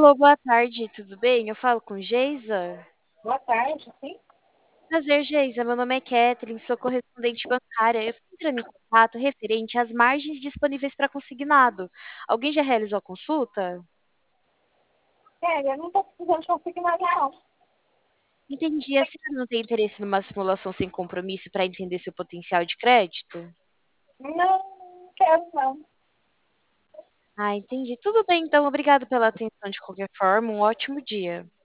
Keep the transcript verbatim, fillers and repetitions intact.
Alô, boa tarde, tudo bem? Eu falo com Geisa? Boa tarde, sim. Prazer, Geisa. Meu nome é Catherine, sou correspondente bancária. Eu estou entrando em contato referente às margens disponíveis para consignado. Alguém já realizou a consulta? É, eu não estou precisando de consignar, não. Entendi. A senhora não tem interesse numa simulação sem compromisso para entender seu potencial de crédito? Não, não quero, não. Ah, entendi. Tudo bem, então. Obrigado pela atenção de qualquer forma. Um ótimo dia.